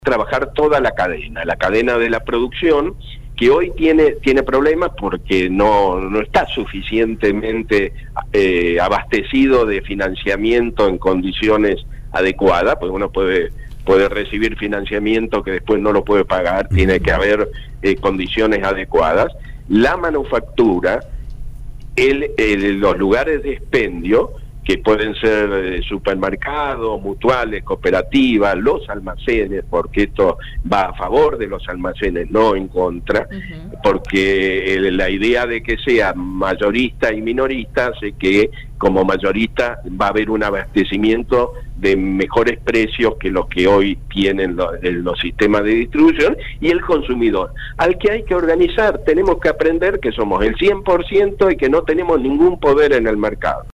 trabajar toda la cadena de la producción, que hoy tiene problemas porque no está suficientemente abastecido de financiamiento en condiciones adecuadas, pues uno puede recibir financiamiento que después no lo puede pagar, tiene que haber condiciones adecuadas. La manufactura, los lugares de expendio, que pueden ser supermercados, mutuales, cooperativas, los almacenes, porque esto va a favor de los almacenes, no en contra, porque la idea de que sea mayorista y minorista hace que como mayorista va a haber un abastecimiento de mejores precios que los que hoy tienen los sistemas de distribución, y el consumidor, al que hay que organizar. Tenemos que aprender que somos el 100% y que no tenemos ningún poder en el mercado.